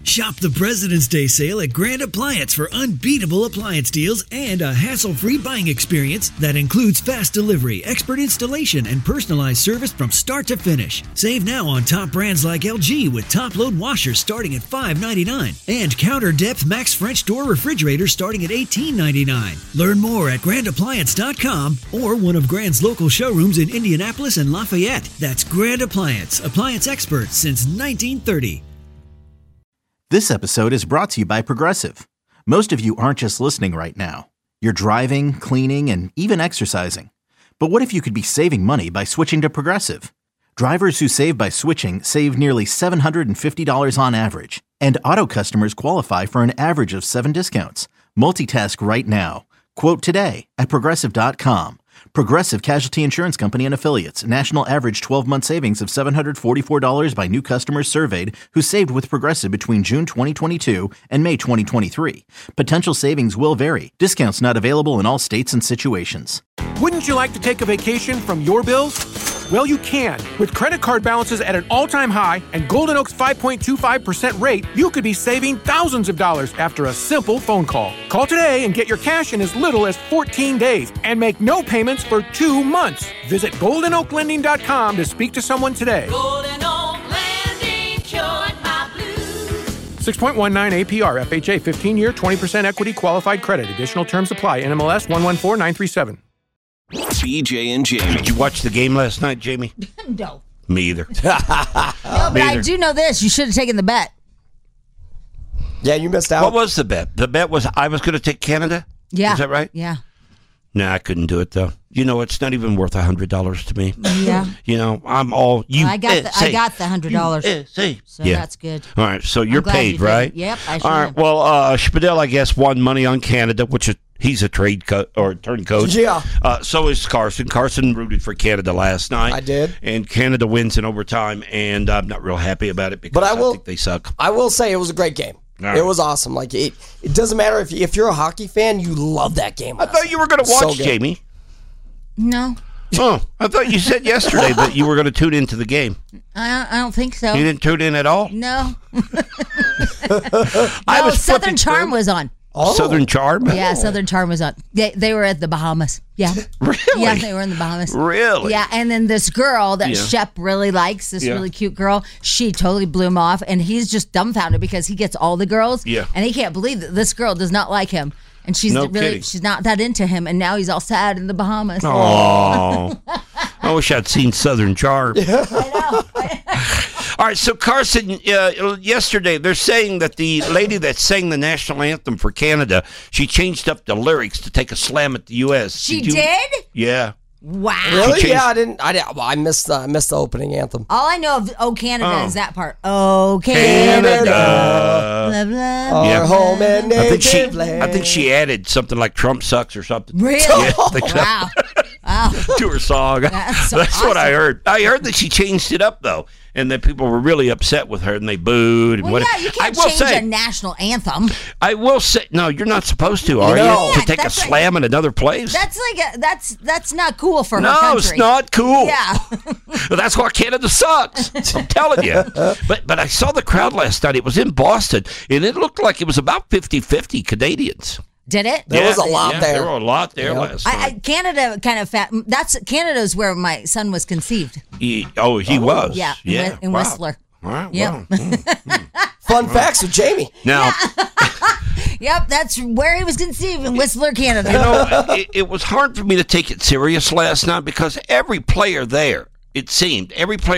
Shop the President's Day sale at Grand Appliance for unbeatable appliance deals and a hassle-free buying experience that includes fast delivery, expert installation, and personalized service from start to finish. Save now on top brands like LG with top-load washers starting at $5.99 and counter depth Max French door refrigerators starting at $18.99. Learn more at grandappliance.com or one of Grand's local showrooms in Indianapolis and Lafayette. That's Grand Appliance, appliance experts since 1930. This episode is brought to you by Progressive. Most of you aren't just listening right now. You're driving, cleaning, and even exercising. But what if you could be saving money by switching to Progressive? Drivers who save by switching save nearly $750 on average. And auto customers qualify for an average of 7 discounts. Multitask right now. Quote today at Progressive.com. Progressive Casualty Insurance Company and Affiliates. National average 12-month savings of $744 by new customers surveyed who saved with Progressive between June 2022 and May 2023. Potential savings will vary. Discounts not available in all states and situations. Wouldn't you like to take a vacation from your bills? Well, you can. With credit card balances at an all-time high and Golden Oak's 5.25% rate, you could be saving thousands of dollars after a simple phone call. Call today and get your cash in as little as 14 days and make no payments for 2 months. Visit GoldenOakLending.com to speak to someone today. Golden Oak Lending, cured my blues. 6.19 APR, FHA, 15-year, 20% equity qualified credit. Additional terms apply. NMLS 114937. BJ and Jamie. Did you watch the game last night, Jamie? No. Me either. No, but I do know this. You should have taken the bet. Yeah, you missed out. What was the bet? The bet was I was going to take Canada? Yeah. Is that right? Yeah. Nah, I couldn't do it, though. You know, it's not even worth $100 to me. Yeah. You know, I'm all... you. Well, I got the $100. So yeah. that's good. All right, so you're paid, you right? Yep, I should. All right, well, Spadell, I guess, won money on Canada, which is... He's a turn coach. Yeah. So is Carson. Carson rooted for Canada last night. I did. And Canada wins in overtime, and I'm not real happy about it because I think they suck. I will say it was a great game. Right. It was awesome. Like it doesn't matter if you're a hockey fan, you love that game. I thought you were going to watch, Jamie. No. Oh, I thought you said yesterday that you were going to tune into the game. I don't think so. You didn't tune in at all? No. Southern Charm was on. Oh. Southern Charm? Yeah, Southern Charm was on. They were at the Bahamas. Yeah. Really? Yeah, they were in the Bahamas. Really? Yeah, and then this girl that Shep really likes, this really cute girl, she totally blew him off, and he's just dumbfounded because he gets all the girls, and he can't believe that this girl does not like him. And she's she's not that into him, and now he's all sad in the Bahamas. Oh, I wish I'd seen Southern Charm. I know. All right, so Carson, yesterday they're saying that the lady that sang the national anthem for Canada, she changed up the lyrics to take a slam at the U.S. She did? Yeah. Wow. Really? Yeah, I didn't. Well, I missed the opening anthem. All I know of "Oh Canada" is that part. Oh Canada, blah, blah, our home and native land. I think she added something like "Trump sucks" or something. Really? Yeah, I think so. Wow. To her song. That's awesome. what I heard. I heard that she changed it up though, and that people were really upset with her and they booed. And well, yeah, you can't change a national anthem. I will say, no, you're not supposed to, are you? To take a slam in another place? That's like that's not cool for her country. No, it's not cool. Yeah. That's why Canada sucks. I'm telling you. But I saw the crowd last night. It was in Boston, and it looked like it was about 50-50 Canadians. Did it? There was a lot there. There were a lot there last night. Canada kind of Canada's where my son was conceived. He was. Yeah. In Whistler. Wow. Yep. Fun facts with Jamie. Now. Yep, that's where he was conceived, in Whistler, Canada. You know, it was hard for me to take it serious last night because every player there, it seemed,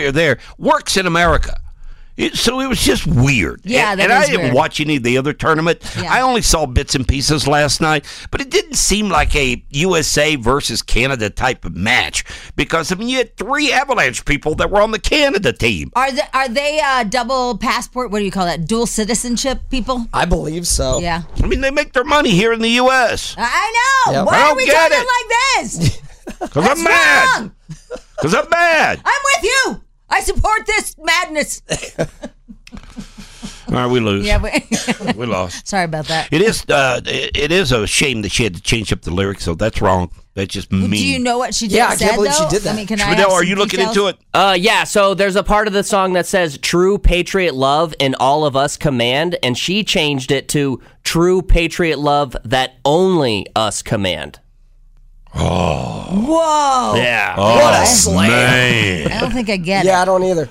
works in America. So it was just weird. Yeah, and I didn't watch any of the other tournament. Yeah. I only saw bits and pieces last night, but it didn't seem like a USA versus Canada type of match because, I mean, you had 3 Avalanche people that were on the Canada team. Are they double passport? What do you call that? Dual citizenship people? I believe so. Yeah. I mean, they make their money here in the U.S. I know. Yep. Why are we talking like this? Because I'm mad. Because I'm mad. I'm with you. I support this madness. All right, we lose. Yeah, we lost. Sorry about that. It is a shame that she had to change up the lyrics, so that's wrong. That's just mean. Do you know what she did? Yeah, I can't believe she did that. I mean, can I Spadell, are you looking into it? Yeah, so there's a part of the song that says true patriot love and all of us command, and she changed it to true patriot love that only us command. Oh. Whoa. Yeah. Oh, what a slam. Man. I don't think I get it. Yeah, I don't either.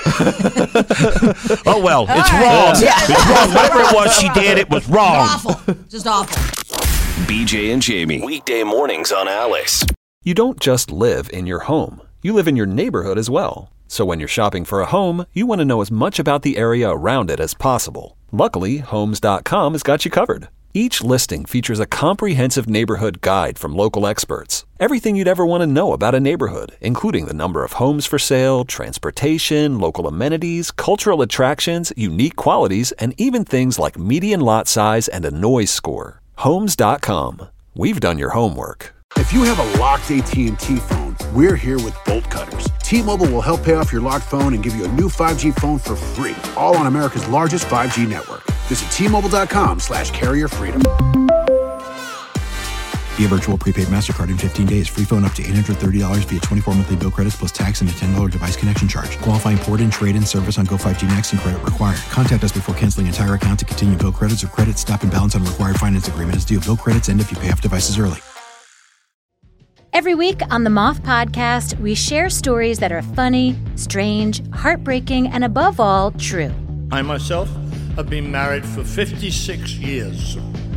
Oh, well, it's wrong. It's wrong. Whatever it was she did, it was wrong. Awful. Just awful. BJ and Jamie. Weekday mornings on Alice. You don't just live in your home. You live in your neighborhood as well. So when you're shopping for a home, you want to know as much about the area around it as possible. Luckily, Homes.com has got you covered. Each listing features a comprehensive neighborhood guide from local experts. Everything you'd ever want to know about a neighborhood, including the number of homes for sale, transportation, local amenities, cultural attractions, unique qualities, and even things like median lot size and a noise score. Homes.com. We've done your homework. If you have a locked AT&T phone, we're here with Bolt Cutters. T-Mobile will help pay off your locked phone and give you a new 5G phone for free, all on America's largest 5G network. Visit T-Mobile.com/carrier freedom. Via virtual prepaid MasterCard in 15 days. Free phone up to $830 via 24 monthly bill credits plus tax and a $10 device connection charge. Qualifying port and trade-in service on Go5G Next and credit required. Contact us before canceling entire account to continue bill credits or credit stop and balance on required finance agreement is due. Bill credits end if you pay off devices early. Every week on the Moth Podcast, we share stories that are funny, strange, heartbreaking, and above all, true. I myself have been married for 56 years.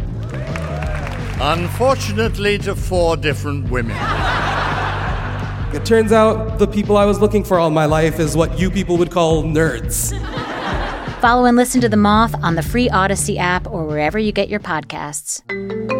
Unfortunately, to 4 different women. It turns out the people I was looking for all my life is what you people would call nerds. Follow and listen to The Moth on the free Odyssey app or wherever you get your podcasts.